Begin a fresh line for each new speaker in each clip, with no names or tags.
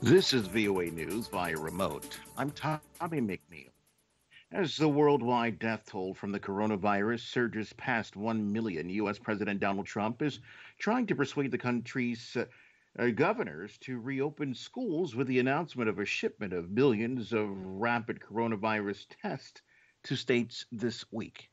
This is VOA News via remote. I'm Tommy McNeil. As the worldwide death toll from the coronavirus surges past 1 million, U.S. President Donald Trump is trying to persuade the country's governors to reopen schools with the announcement of a shipment of millions of rapid coronavirus tests to states this week.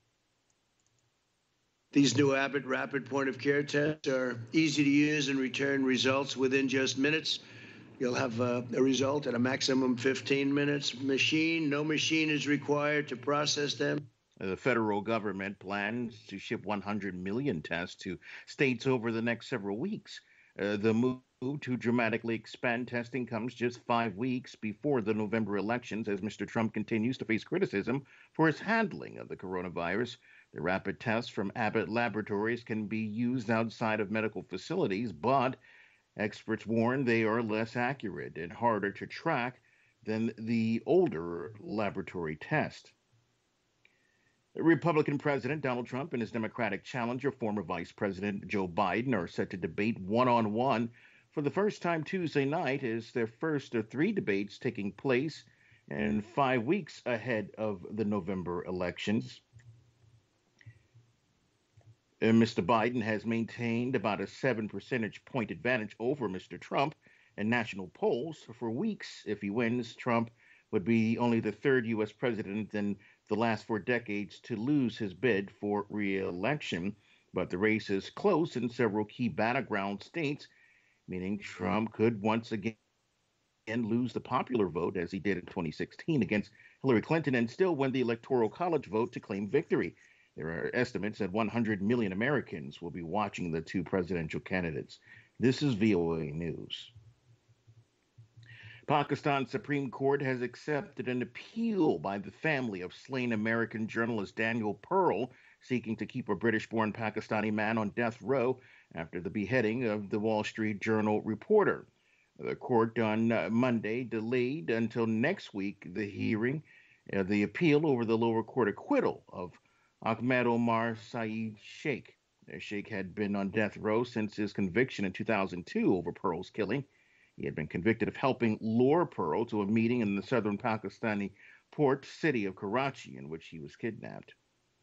These new Abbott rapid point of care tests are easy to use and return results within just minutes. You'll have a result in a maximum 15 minutes. No machine is required to process them.
The federal government plans to ship 100 million tests to states over the next several weeks. The move to dramatically expand testing comes just 5 weeks before the November elections as Mr. Trump continues to face criticism for his handling of the coronavirus. The rapid tests from Abbott Laboratories can be used outside of medical facilities, but experts warn they are less accurate and harder to track than the older laboratory test. Republican President Donald Trump and his Democratic challenger, former Vice President Joe Biden, are set to debate one-on-one for the first time Tuesday night as their first of three debates taking place in 5 weeks ahead of the November elections. Mr. Biden has maintained about a 7 percentage point advantage over Mr. Trump in national polls for weeks. If he wins, Trump would be only the third U.S. president in the last 4 decades to lose his bid for re-election. But the race is close in several key battleground states, meaning Trump could once again lose the popular vote as he did in 2016 against Hillary Clinton and still win the Electoral College vote to claim victory. There are estimates that 100 million Americans will be watching the two presidential candidates. This is VOA News. Pakistan's Supreme Court has accepted an appeal by the family of slain American journalist Daniel Pearl, seeking to keep a British-born Pakistani man on death row after the beheading of the Wall Street Journal reporter. The court on Monday delayed until next week the hearing, the appeal over the lower court acquittal of Ahmed Omar Saeed Sheikh. Sheikh had been on death row since his conviction in 2002 over Pearl's killing. He had been convicted of helping lure Pearl to a meeting in the southern Pakistani port city of Karachi in which he was kidnapped.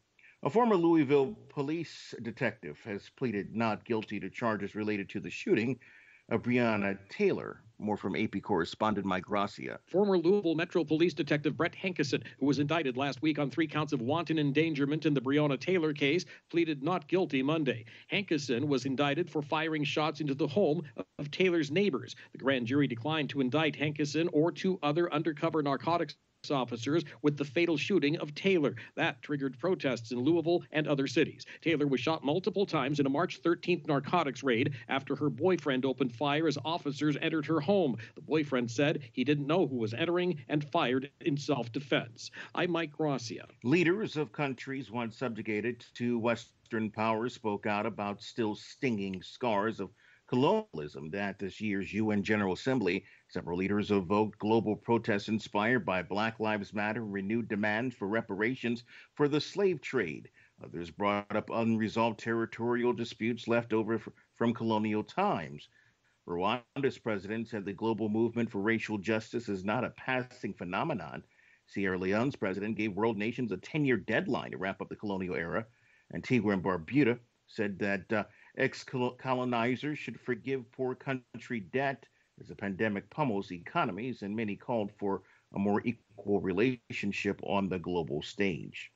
A former Louisville police detective has pleaded not guilty to charges related to the shooting of Breonna Taylor. More from AP correspondent Mike Gracia.
Former Louisville Metro Police Detective Brett Hankison, who was indicted last week on 3 counts of wanton endangerment in the Breonna Taylor case, pleaded not guilty Monday. Hankison was indicted for firing shots into the home of Taylor's neighbors. The grand jury declined to indict Hankison or 2 other undercover narcotics officers with the fatal shooting of Taylor. That triggered protests in Louisville and other cities. Taylor was shot multiple times in a March 13th narcotics raid after her boyfriend opened fire as officers entered her home. The boyfriend said he didn't know who was entering and fired in self-defense. I'm Mike Gracia.
Leaders of countries once subjugated to Western powers spoke out about still stinging scars of colonialism at this year's UN General Assembly. Several leaders evoked global protests inspired by Black Lives Matter, renewed demands for reparations for the slave trade. Others brought up unresolved territorial disputes left over from colonial times. Rwanda's president said the global movement for racial justice is not a passing phenomenon. Sierra Leone's president gave world nations a 10-year deadline to wrap up the colonial era. Antigua and Barbuda said that ex-colonizers should forgive poor country debt as the pandemic pummels economies, and many called for a more equal relationship on the global stage.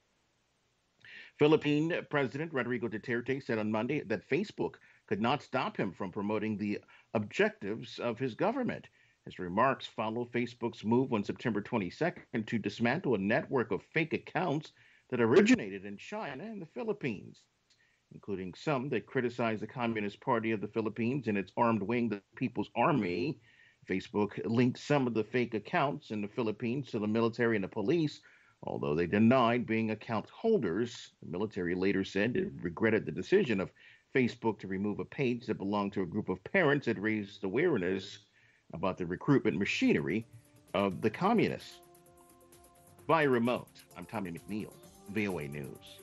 Philippine President Rodrigo Duterte said on Monday that Facebook could not stop him from promoting the objectives of his government. His remarks follow Facebook's move on September 22nd to dismantle a network of fake accounts that originated in China and the Philippines, including some that criticize the Communist Party of the Philippines and its armed wing, the People's Army. Facebook linked some of the fake accounts in the Philippines to the military and the police, although they denied being account holders. The military later said it regretted the decision of Facebook to remove a page that belonged to a group of parents that raised awareness about the recruitment machinery of the communists. By remote, I'm Tommy McNeil, VOA News.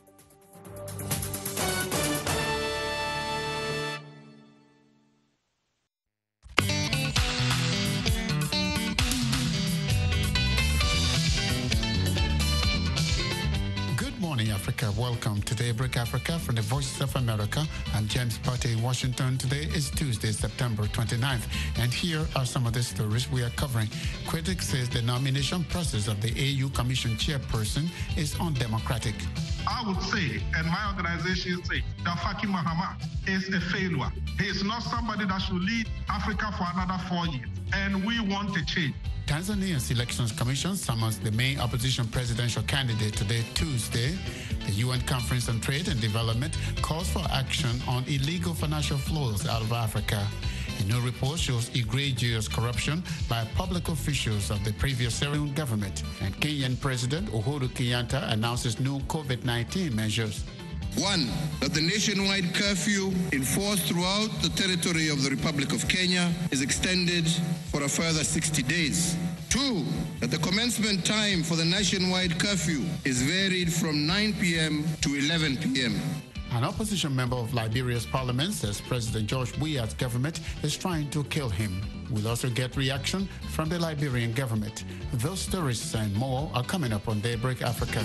Africa. Welcome to Daybreak Africa from the Voices of America. I'm James Partey in Washington. Today is Tuesday, September 29th. And here are some of the stories we are covering. Critics say the nomination process of the AU Commission chairperson is undemocratic.
I would say, and my organization says, that Faki Mahamat is a failure. He is not somebody that should lead Africa for another 4 years. And we want a change.
Tanzania's Elections Commission summons the main opposition presidential candidate today, Tuesday. The UN Conference on Trade and Development calls for action on illegal financial flows out of Africa. A new report shows egregious corruption by public officials of the previous Sierra Leone government. And Kenyan President Uhuru Kenyatta announces new COVID-19 measures.
1, that the nationwide curfew enforced throughout the territory of the Republic of Kenya is extended for a further 60 days. 2, that the commencement time for the nationwide curfew is varied from 9 p.m. to 11 p.m.
An opposition member of Liberia's parliament says President George Weah's government is trying to kill him. We'll also get reaction from the Liberian government. Those stories and more are coming up on Daybreak Africa.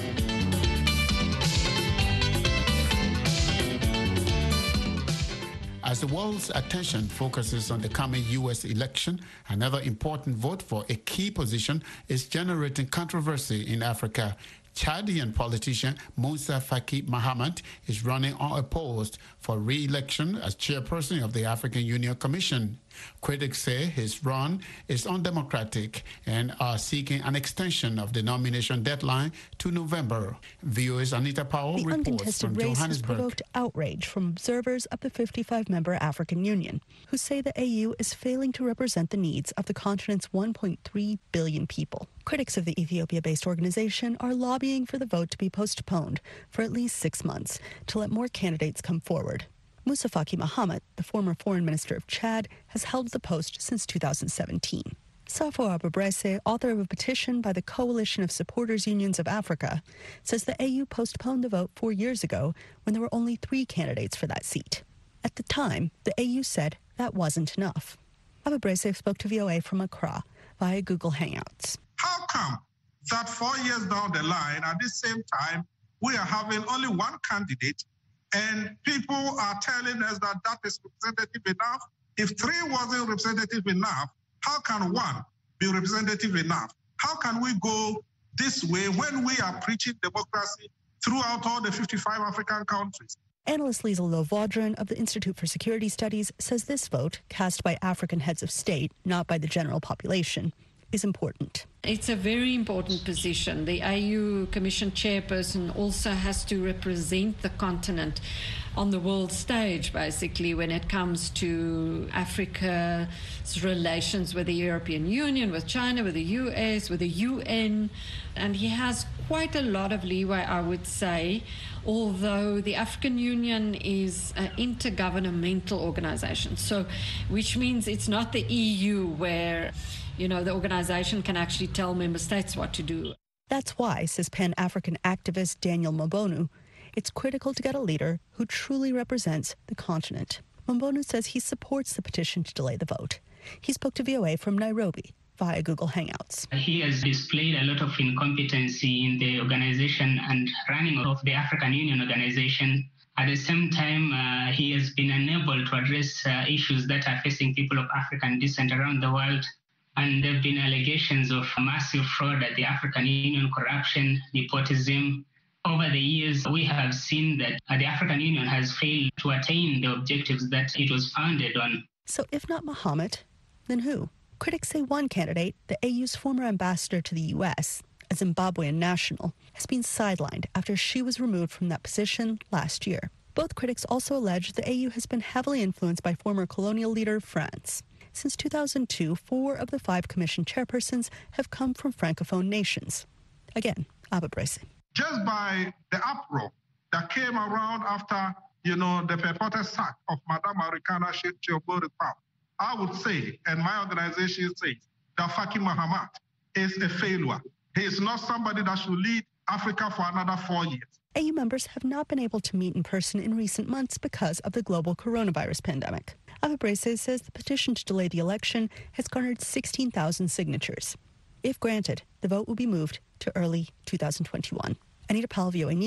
As the world's attention focuses on the coming U.S. election, another important vote for a key position is generating controversy in Africa. Chadian politician Moussa Faki Mahamat is running unopposed for re-election as chairperson of the African Union Commission. Critics say his run is undemocratic and are seeking an extension of the nomination deadline to November. VOA's Anita Powell
the
reports from
race
Johannesburg.
Has provoked outrage from observers of the 55-member African Union, who say the AU is failing to represent the needs of the continent's 1.3 billion people. Critics of the Ethiopia-based organization are lobbying for the vote to be postponed for at least 6 months to let more candidates come forward. Moussa Faki Mahamat, the former foreign minister of Chad, has held the post since 2017. Safo Abubrese, author of a petition by the Coalition of Supporters Unions of Africa, says the AU postponed the vote 4 years ago when there were only 3 candidates for that seat. At the time, the AU said that wasn't enough. Abubrese spoke to VOA from Accra via Google Hangouts.
How come that 4 years down the line, at the same time, we are having only one candidate and people are telling us that that is representative enough? If 3 wasn't representative enough, how can 1 be representative enough? How can we go this way when we are preaching democracy throughout all the 55 African countries?
Analyst Liesl Lovaudran of the Institute for Security Studies says this vote, cast by African heads of state, not by the general population, is important.
It's a very important position. The AU Commission chairperson also has to represent the continent on the world stage, basically, when it comes to Africa's relations with the European Union, with China, with the US, with the UN. And he has quite a lot of leeway, I would say, although the African Union is an intergovernmental organization, so which means it's not the EU where the organization can actually tell member states what to do.
That's why, says Pan-African activist Daniel Mbonu, it's critical to get a leader who truly represents the continent. Mbonu says he supports the petition to delay the vote. He spoke to VOA from Nairobi via Google Hangouts.
He has displayed a lot of incompetency in the organization and running of the African Union organization. At the same time, he has been unable to address issues that are facing people of African descent around the world. And there have been allegations of massive fraud at the African Union, corruption, nepotism. Over the years, we have seen that the African Union has failed to attain the objectives that it was founded on.
So if not Mahamat, then who? Critics say one candidate, the AU's former ambassador to the U.S., a Zimbabwean national, has been sidelined after she was removed from that position last year. Both critics also allege the AU has been heavily influenced by former colonial leader France. Since 2002, 4 of the 5 commission chairpersons have come from Francophone nations. Again, Abubrese.
Just by the uproar that came around after, the purported sack of Madame Marikana Chiobori Pam, I would say, and my organization says, that Faki Mahamat is a failure. He is not somebody that should lead Africa for another 4 years.
AU members have not been able to meet in person in recent months because of the global coronavirus pandemic. Abubrese says the petition to delay the election has garnered 16,000 signatures. If granted, the vote will be moved to early 2021. Anita Powell, VOA News,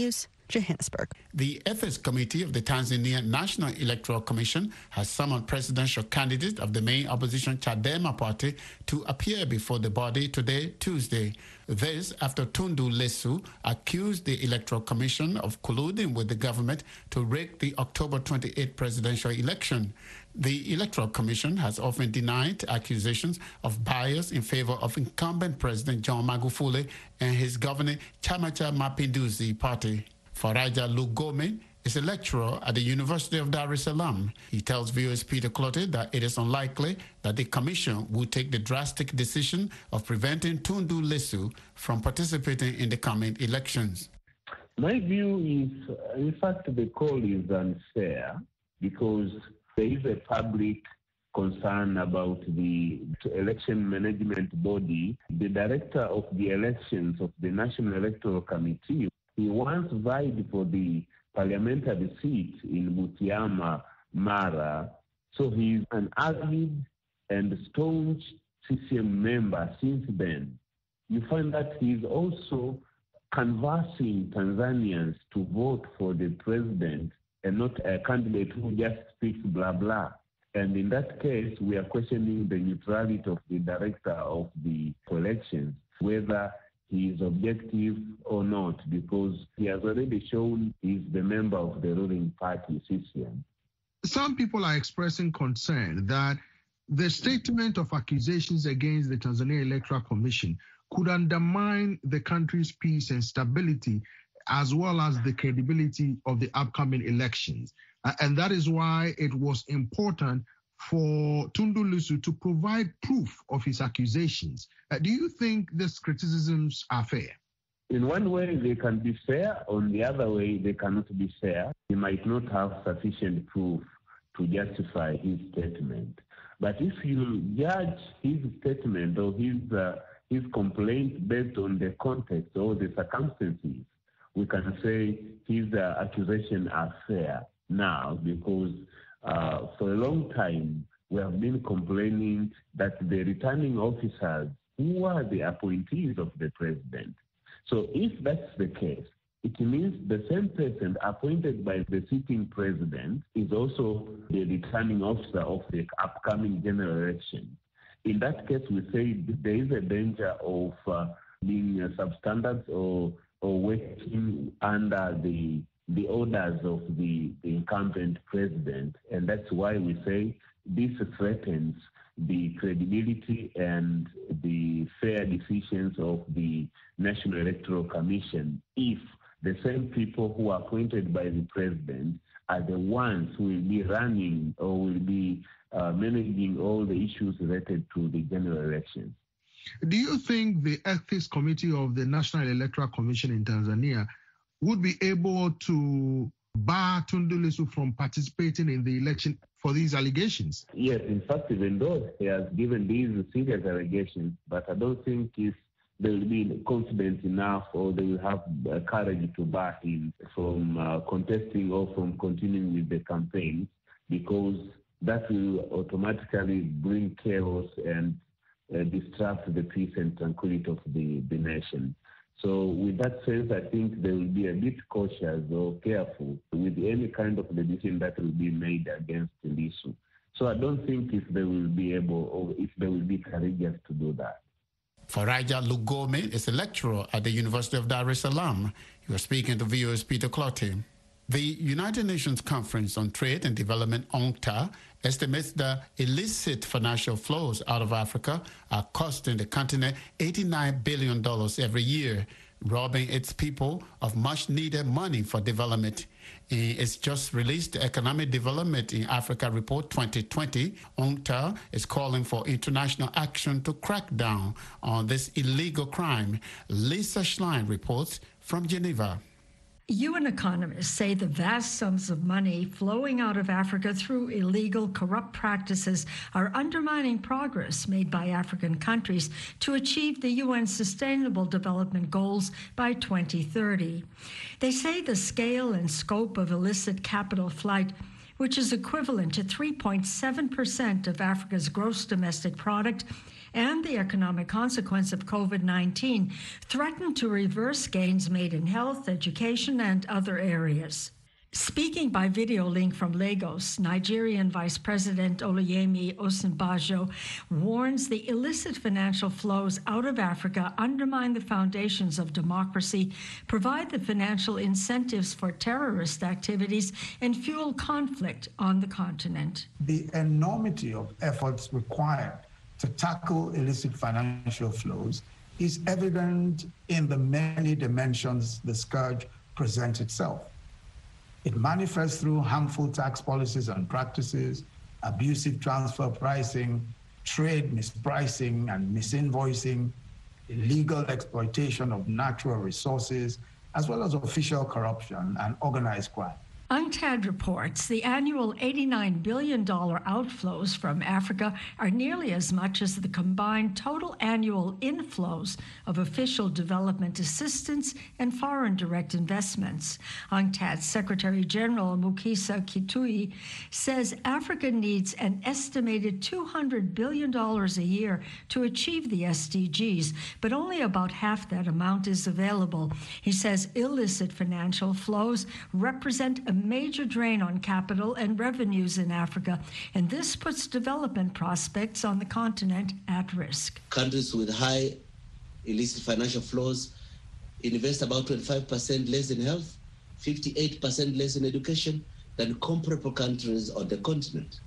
Johannesburg.
The Ethics Committee of the Tanzania National Electoral Commission has summoned presidential candidate of the main opposition Chadema party to appear before the body today, Tuesday. This after Tundu Lissu accused the Electoral Commission of colluding with the government to rig the October 28 presidential election. The Electoral Commission has often denied accusations of bias in favor of incumbent President John Magufuli and his governing Chama cha Mapinduzi party. Faraja Lugome is a lecturer at the University of Dar es Salaam. He tells VOA's Peter Clottey that it is unlikely that the commission will take the drastic decision of preventing Tundu Lissu from participating in the coming elections.
My view is, in fact, the call is unfair because there is a public concern about the election management body. The director of the elections of the National Electoral Committee, he once vied for the parliamentary seat in Butiama, Mara. So he's an avid and staunch CCM member since then. You find that he's also canvassing Tanzanians to vote for the president and not a candidate who just speaks blah, blah. And in that case, we are questioning the neutrality of the director of the elections, whether he is objective or not, because he has already shown he's the member of the ruling party, CCM.
Some people are expressing concern that the statement of accusations against the Tanzania Electoral Commission could undermine the country's peace and stability, as well as the credibility of the upcoming elections. And that is why it was important for Tundu Lissu to provide proof of his accusations. Do you think these criticisms are fair?
In one way, they can be fair. On the other way, they cannot be fair. He might not have sufficient proof to justify his statement. But if you judge his statement or his complaint based on the context or the circumstances, we can say his accusations are fair now, because for a long time we have been complaining that the returning officers who are the appointees of the president. So if that's the case, it means the same person appointed by the sitting president is also the returning officer of the upcoming general election. In that case, we say there is a danger of being substandard or working under the orders of the incumbent president. And that's why we say this threatens the credibility and the fair decisions of the National Electoral Commission if the same people who are appointed by the president are the ones who will be running or will be managing all the issues related to the general elections.
Do you think the Ethics Committee of the National Electoral Commission in Tanzania would be able to bar Tundu Lissu from participating in the election for these allegations?
Yes, in fact, even though he has given these serious allegations, but I don't think if they will be confident enough or they will have courage to bar him from contesting or from continuing with the campaign, because that will automatically bring chaos and disrupt the peace and tranquility of the nation. So with that sense, I think they will be a bit cautious or careful with any kind of decision that will be made against Lissu. So I don't think if they will be able or if they will be courageous to do that.
Faraja Lugome is a lecturer at the University of Dar es Salaam. He was speaking to VOA's Peter Clottey. The United Nations Conference on Trade and Development, UNCTAD, estimates that illicit financial flows out of Africa are costing the continent $89 billion every year, robbing its people of much-needed money for development. In its just released Economic Development in Africa Report 2020, UNCTAD is calling for international action to crack down on this illegal crime. Lisa Schlein reports from Geneva.
UN economists say the vast sums of money flowing out of Africa through illegal, corrupt practices are undermining progress made by African countries to achieve the UN Sustainable Development Goals by 2030. They say the scale and scope of illicit capital flight which is equivalent to 3.7% of Africa's gross domestic product, and the economic consequence of COVID-19 threaten to reverse gains made in health, education, and other areas. Speaking by video link from Lagos, Nigerian Vice President Oluyemi Osinbajo warns the illicit financial flows out of Africa undermine the foundations of democracy, provide the financial incentives for terrorist activities, and fuel conflict on the continent.
The enormity of efforts required to tackle illicit financial flows is evident in the many dimensions the scourge presents itself. It manifests through harmful tax policies and practices, abusive transfer pricing, trade mispricing and misinvoicing, illegal exploitation of natural resources, as well as official corruption and organized crime.
UNCTAD reports the annual $89 billion outflows from Africa are nearly as much as the combined total annual inflows of official development assistance and foreign direct investments. UNCTAD Secretary General Mukisa Kitui says Africa needs an estimated $200 billion a year to achieve the SDGs, but only about half that amount is available. He says illicit financial flows represent a major drain on capital and revenues in Africa, and this puts development prospects on the continent at risk.
Countries with high illicit financial flows invest about 25% less in health, 58% less in education than comparable countries on the continent.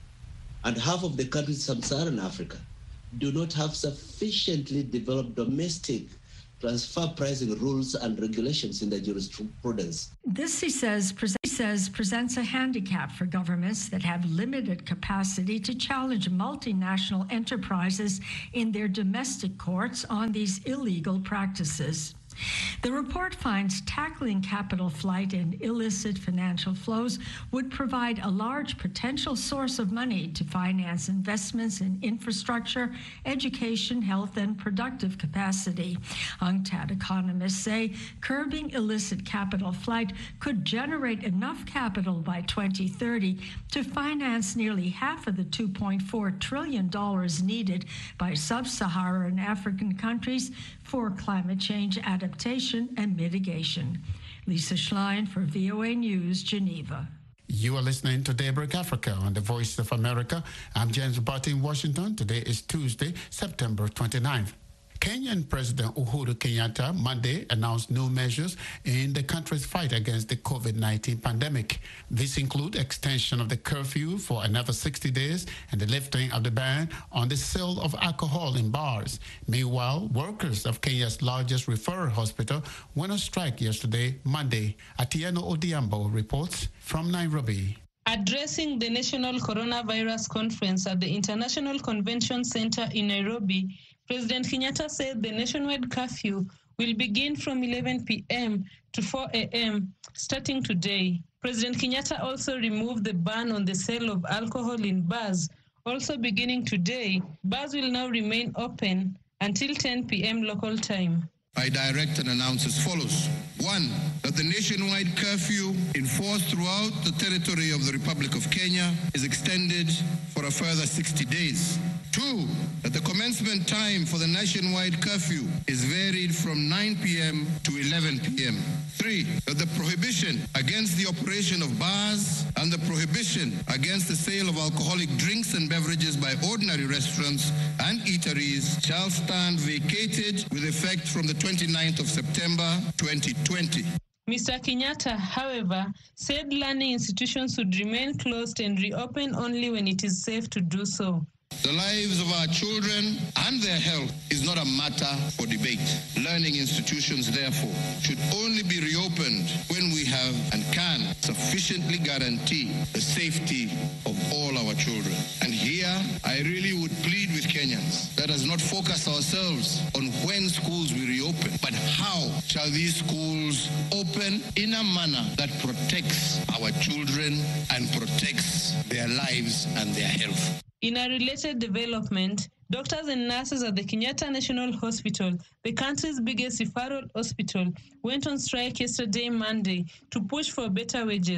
And half of the countries in sub-Saharan Africa do not have sufficiently developed domestic transfer pricing rules and regulations in the jurisprudence.
This, he says, presents a handicap for governments that have limited capacity to challenge multinational enterprises in their domestic courts on these illegal practices. The report finds tackling capital flight and illicit financial flows would provide a large potential source of money to finance investments in infrastructure, education, health, and productive capacity. UNCTAD economists say curbing illicit capital flight could generate enough capital by 2030 to finance nearly half of the $2.4 trillion needed by sub-Saharan African countries for climate change adaptation and mitigation. Lisa Schlein for VOA News, Geneva.
You are listening to Daybreak Africa on the Voice of America. I'm James Barty in Washington. Today is Tuesday, September 29th. Kenyan President Uhuru Kenyatta Monday announced new measures in the country's fight against the COVID-19 pandemic. These include extension of the curfew for another 60 days and the lifting of the ban on the sale of alcohol in bars. Meanwhile, workers of Kenya's largest referral hospital went on strike yesterday, Monday. Atieno Odiambo reports from Nairobi.
Addressing the National Coronavirus Conference at the International Convention Center in Nairobi, President Kenyatta said the nationwide curfew will begin from 11 p.m. to 4 a.m. starting today. President Kenyatta also removed the ban on the sale of alcohol in bars. Also beginning today, bars will now remain open until 10 p.m. local time.
I direct and announce as follows. 1, that the nationwide curfew enforced throughout the territory of the Republic of Kenya is extended for a further 60 days. 2, that the commencement time for the nationwide curfew is varied from 9 p.m. to 11 p.m. 3, that the prohibition against the operation of bars and the prohibition against the sale of alcoholic drinks and beverages by ordinary restaurants and eateries shall stand vacated with effect from the 29th of September 2020.
Mr. Kenyatta, however, said learning institutions should remain closed and reopen only when it is safe to do so.
The lives of our children and their health is not a matter for debate. Learning institutions, therefore, should only be reopened when we have and can sufficiently guarantee the safety of all our children. And here, I really would plead with Kenyans, let us not focus ourselves on when schools will reopen, but how shall these schools open in a manner that protects our children and protects their lives and their health.
In a related development, doctors and nurses at the Kenyatta National Hospital, the country's biggest referral hospital, went on strike yesterday, Monday, to push for better wages.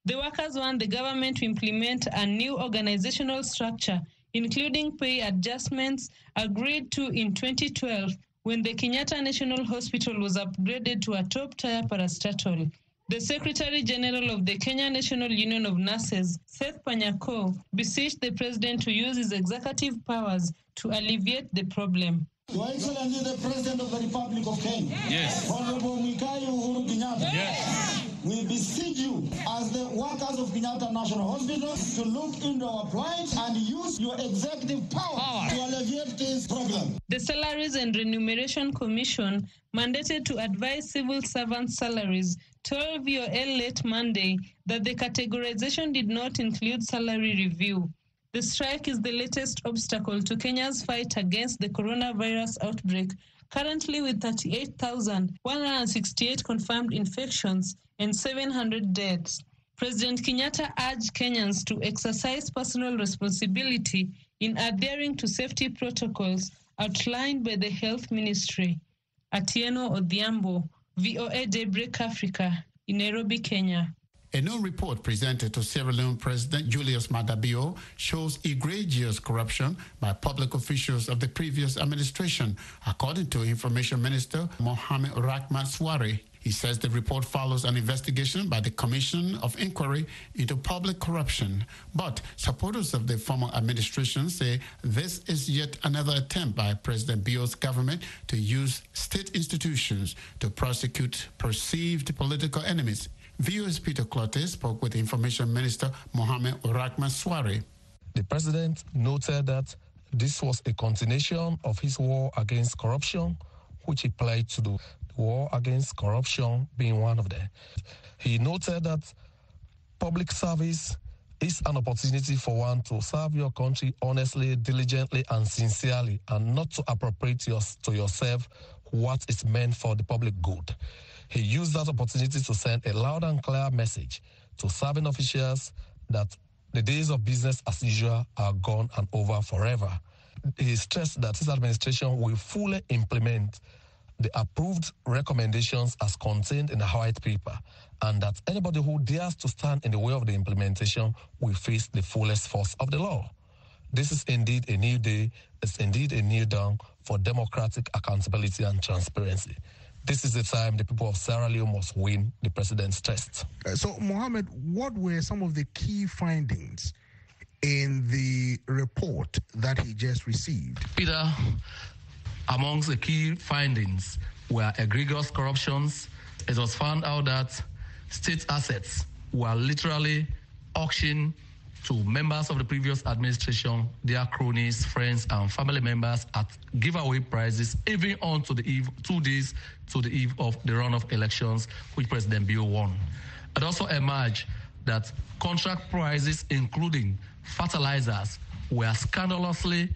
The workers want the government to implement a new organizational structure, including pay adjustments agreed to in 2012 when the Kenyatta National Hospital was upgraded to a top-tier parastatal. The Secretary General of the Kenya National Union of Nurses, Seth Panyako, beseeched the president to use his executive powers to alleviate the problem.
Your Excellency, the President of the Republic of Kenya.
Yes.
Honorable Mwikai Uhuru Kenyatta.
Yes.
We beseech you, as the workers of Kenyatta National Hospital, to look into our plight and use your executive power to alleviate this problem.
The Salaries and Remuneration Commission, mandated to advise civil servants' salaries, told VOA late Monday that the categorization did not include salary review. The strike is the latest obstacle to Kenya's fight against the coronavirus outbreak, currently with 38,168 confirmed infections and 700 deaths. President Kenyatta urged Kenyans to exercise personal responsibility in adhering to safety protocols outlined by the Health Ministry. Atieno Odhiambo, VOA Daybreak Africa, in Nairobi, Kenya.
A new report presented to Sierra Leone President Julius Maada Bio shows egregious corruption by public officials of the previous administration, according to Information Minister Mohamed Rahman Suare. He says the report follows an investigation by the Commission of Inquiry into Public Corruption. But supporters of the former administration say this is yet another attempt by President Bio's government to use state institutions to prosecute perceived political enemies. VOA's Peter Clotte spoke with Information Minister Mohamed Rahman Suare.
The president noted that this was a continuation of his war against corruption, which he pledged to do. The war against corruption being one of them. He noted that public service is an opportunity for one to serve your country honestly, diligently, and sincerely, and not to appropriate to yourself what is meant for the public good. He used that opportunity to send a loud and clear message to serving officials that the days of business as usual are gone and over forever. He stressed that his administration will fully implement the approved recommendations as contained in the white paper, and that anybody who dares to stand in the way of the implementation will face the fullest force of the law. This is indeed a new day. It's indeed a new dawn for democratic accountability and transparency. This is the time the people of Sierra Leone must win, the president stressed.
So, Mohamed, what were some of the key findings in the report that he just received?
Peter, amongst the key findings were egregious corruptions. It was found out that state assets were literally auctioned to members of the previous administration, their cronies, friends, and family members at giveaway prices, even on to the eve, 2 days to the eve of the runoff elections, which President Bio won. It also emerged that contract prices, including fertilizers, were scandalously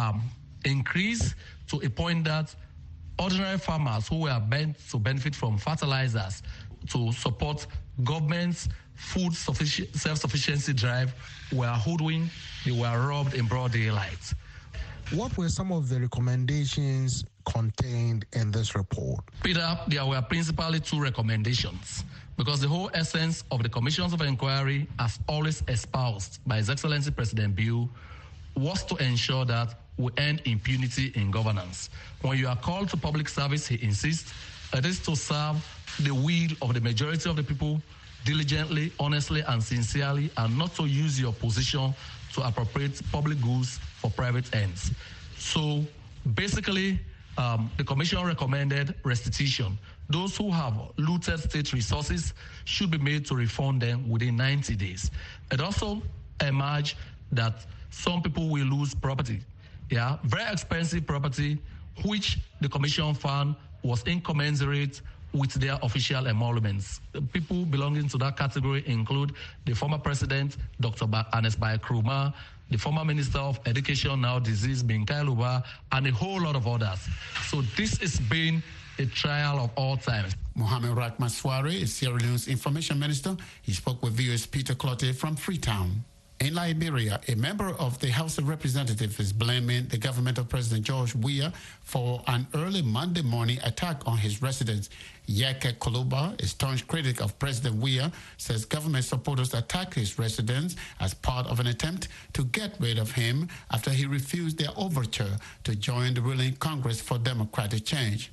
increased to a point that ordinary farmers who were meant to benefit from fertilizers to support government's food self-sufficiency drive were hoodwinked, they were robbed in broad daylight.
What were some of the recommendations contained in this report?
Peter, there were principally 2 recommendations, because the whole essence of the commissions of inquiry, as always espoused by His Excellency President Bio, was to ensure that we end impunity in governance. When you are called to public service, he insists, it is to serve the will of the majority of the people diligently, honestly, and sincerely, and not to use your position to appropriate public goods for private ends. So basically, the Commission recommended restitution. Those who have looted state resources should be made to refund them within 90 days. It also emerged that some people will lose property. Yeah, very expensive property, which the Commission found was incommensurate with their official emoluments. The people belonging to that category include the former president, Dr. Ernest Bai Krumah, the former Minister of Education, now deceased, Mwikai Luba, and a whole lot of others. So this has been a trial of all times.
Mohamed Rahman Suare is Sierra Leone's Information Minister. He spoke with VOA's Peter Clotte from Freetown. In Liberia, a member of the House of Representatives is blaming the government of President George Weah for an early Monday morning attack on his residence. Yeke Koluba, a staunch critic of President Weah, says government supporters attacked his residence as part of an attempt to get rid of him after he refused their overture to join the ruling Congress for Democratic Change.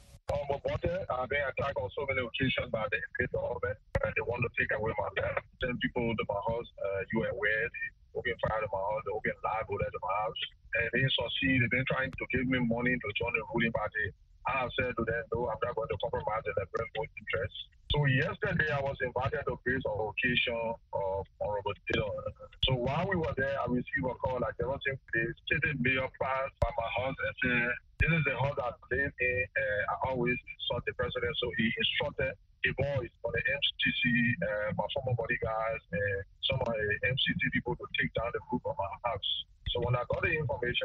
They attacked on so many occasions by the state government, and they want to take away my land. Send people to my house. You are aware. They open fire to my house. They open live bullets to my house. And they succeed. They've been trying to give me money to join the ruling party. I have said to them, no, I'm not going to compromise their personal interests. So yesterday, I was invited to grace on occasion of Honorable Dillon. So while we were there, I received a call like 11 days. The mayor passed by my house and said, this is the house I live in. I always sought the president. So he instructed the boys on the MCC, my former bodyguards, and some of the MCT people to take down the roof of my house. So when I got the information,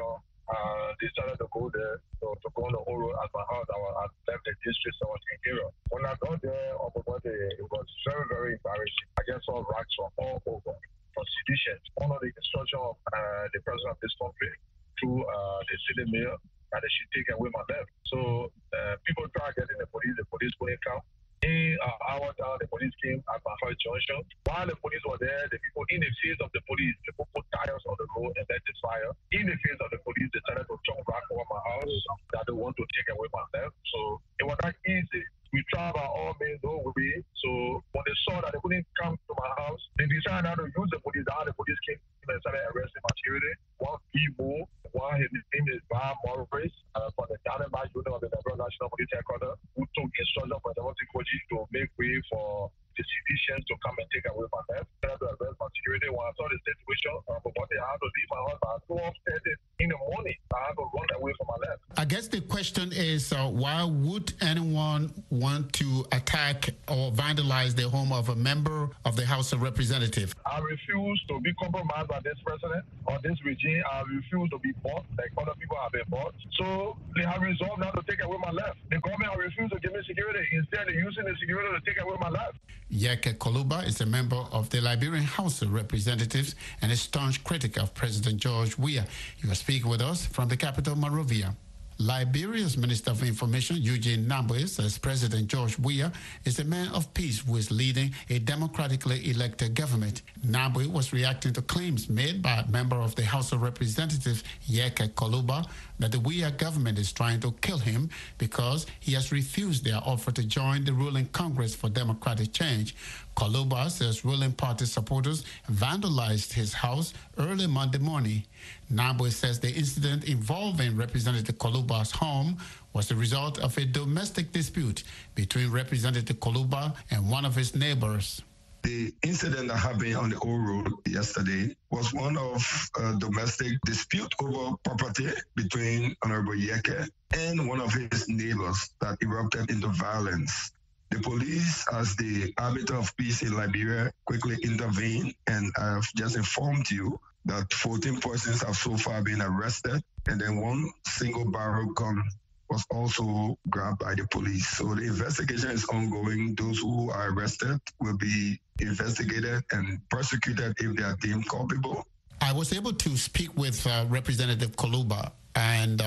decided to go there, to go on the whole road at my house. I left the district, so I was in Europe. When I got there on the Monday, it was very, very embarrassing. I just saw racks from all over for sedition. One of the instructions of the president of this country to the city mayor that they should take away my left. So people try getting the police couldn't come. In an hour down, the police came at my house junction. While the police were there, the people in the face of the police, people put tires on the road and let it fire. In the face of the police, they started to jump back over my house that they want to take away my left. So it was not easy. We tried by all means, no way. So when they saw that they couldn't come to my house, they decided how to use the police. How the police came and started arresting my security. One people, his name is Bob Morris, from the Dannenberg unit of the National Police Headquarters, who took instruction from the Koji to make way for the citizens to come and take away my left. They had to arrest my security. When I saw the situation, but they had to leave my house at 2:30 in the morning. I had to run away from my left.
I guess the question is, why would anyone want to attack or vandalize the home of a member of the House of Representatives?
I refuse to be compromised by this president or this regime. I refuse to be bought like other people have been bought. So they have resolved now to take away my left. The government has refused to give me security. Instead, they're using the security to take away my left.
Yeke Koluba is a member of the Liberian House of Representatives and a staunch critic of President George Weah. He was speaking with us from the capital, Monrovia. Liberia's Minister of Information, Eugene Nambwe, says President George Weah is a man of peace who is leading a democratically elected government. Nambwe was reacting to claims made by a member of the House of Representatives, Yeke Koluba, that the Weah government is trying to kill him because he has refused their offer to join the ruling Congress for Democratic Change. Koluba says ruling party supporters vandalized his house early Monday morning. Nambwe says the incident involving Representative Koluba's home was the result of a domestic dispute between Representative Koluba and one of his neighbors.
The incident that happened on the old road yesterday was one of a domestic dispute over property between Honorable Yeke and one of his neighbors that erupted into violence. The police, as the arbiter of peace in Liberia, quickly intervened, and I've just informed you that 14 persons have so far been arrested, and then one single barrel gun was also grabbed by the police. So the investigation is ongoing. Those who are arrested will be investigated and prosecuted if they are deemed culpable.
I was able to speak with Representative Koluba, and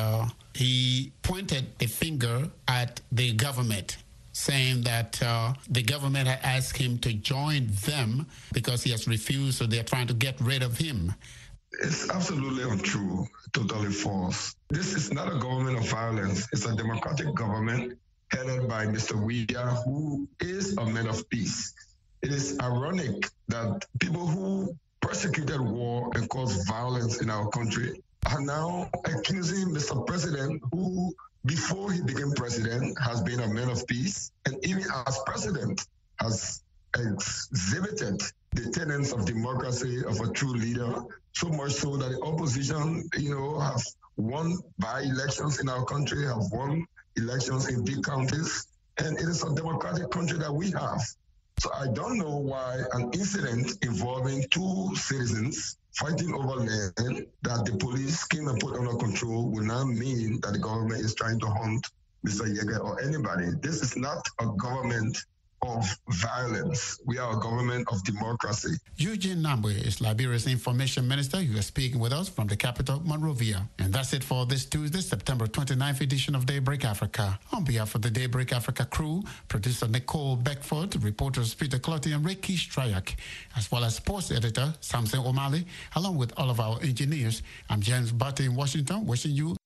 he pointed a finger at the government, saying that the government had asked him to join them because he has refused, so they're trying to get rid of him.
It's absolutely untrue, totally false. This is not a government of violence. It's a democratic government headed by Mr. Weah, who is a man of peace. It is ironic that people who persecuted war and caused violence in our country are now accusing Mr. President, who before he became president has been a man of peace, and even as president has exhibited the tenets of democracy of a true leader, so much so that the opposition, have won by-elections in our country, have won elections in big counties, and it is a democratic country that we have. So I don't know why an incident involving two citizens fighting over land that the police came and put under control will not mean that the government is trying to hunt Mr. Yeke or anybody. This is not a government of violence. We are a government of democracy.
Eugene Nambwe is Liberia's information minister. He was speaking with us from the capital, Monrovia. And that's it for this Tuesday, September 29th edition of Daybreak Africa. On behalf of the Daybreak Africa crew, producer Nicole Beckford, reporters Peter Clotty and Ricky Stryak, as well as sports editor Samson O'Malley, along with all of our engineers, I'm James Butte in Washington, wishing you